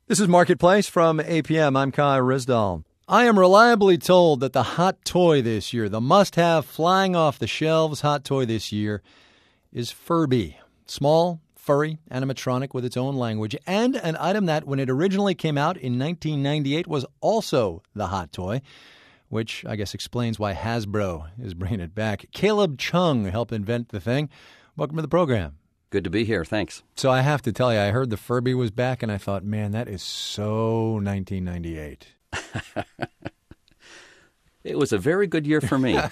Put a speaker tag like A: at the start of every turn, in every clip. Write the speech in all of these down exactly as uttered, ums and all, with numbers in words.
A: This is Marketplace from A P M. I'm Kai Risdall. I am reliably told that the hot toy this year, the must-have flying off the shelves hot toy this year, is Furby. Small, furry, animatronic with its own language, and an item that, when it originally came out in nineteen ninety-eight, was also the hot toy, which I guess explains why Hasbro is bringing it back. Caleb Chung helped invent the thing. Welcome to the program.
B: Good to be here. Thanks.
A: So I have to tell you, I heard the Furby was back, and I thought, man, that is so nineteen ninety-eight.
B: It was a very good year for me.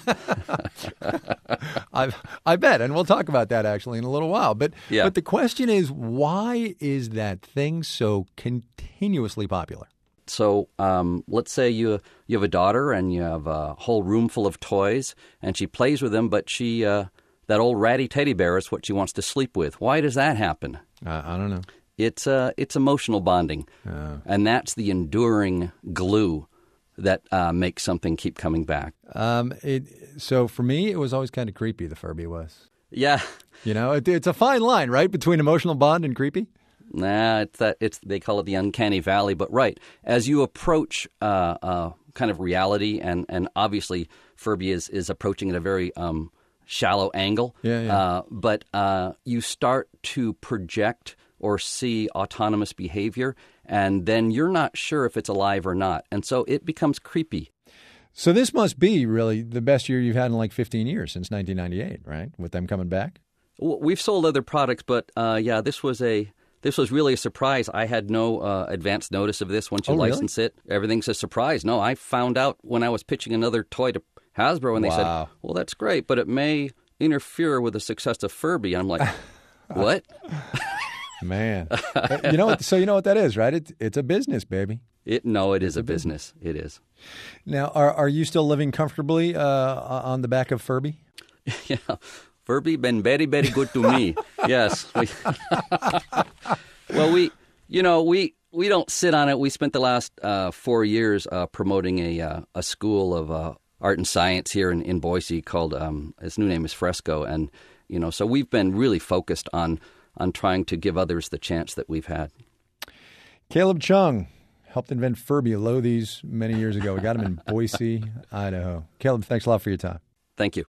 A: I I bet, and we'll talk about that actually in a little while. But
B: yeah.
A: but the question is, why is that thing so continuously popular?
B: So um, let's say you you have a daughter and you have a whole room full of toys, and she plays with them, but she uh, that old ratty teddy bear is what she wants to sleep with. Why does that happen?
A: Uh, I don't know.
B: It's uh, it's emotional bonding,
A: uh.
B: and that's the enduring glue that uh, makes something keep coming back.
A: Um, it, so for me, it was always kind of creepy, the Furby was.
B: Yeah.
A: You know, it, it's a fine line, right, between emotional bond and creepy?
B: Nah, it's that. It's they call it the uncanny valley. But right, as you approach uh, uh, kind of reality, and, and obviously Furby is, is approaching at a very um, shallow angle.
A: Yeah, yeah.
B: Uh, but uh, you start to project or see autonomous behavior, and then you're not sure if it's alive or not. And so it becomes creepy.
A: So this must be really the best year you've had in like fifteen years, since nineteen ninety-eight, right, with them coming back?
B: Well, we've sold other products, but uh, yeah, this was a this was really a surprise. I had no uh, advance notice of this. Once you
A: oh,
B: license
A: really?
B: it, everything's a surprise. No, I found out when I was pitching another toy to Hasbro, and they
A: wow.
B: said, well, that's great, but it may interfere with the success of Furby. And I'm like, what?
A: Man. you know what, so you know what that is, right? It, it's a business, baby.
B: It No, it is
A: it's
B: a
A: a
B: business. business. It is.
A: Now, are are you still living comfortably uh, on the back of Furby?
B: Yeah. Furby been very, very good to me. Yes. We, well, we, you know, we we don't sit on it. We spent the last uh, four years uh, promoting a uh, a school of uh, art and science here in, in Boise called, um, its new name is Fresco. And, you know, so we've been really focused on on trying to give others the chance that we've had.
A: Caleb Chung helped invent Furby Lo these many years ago. We got him in Boise, Idaho. Caleb, thanks a lot for your time.
B: Thank you.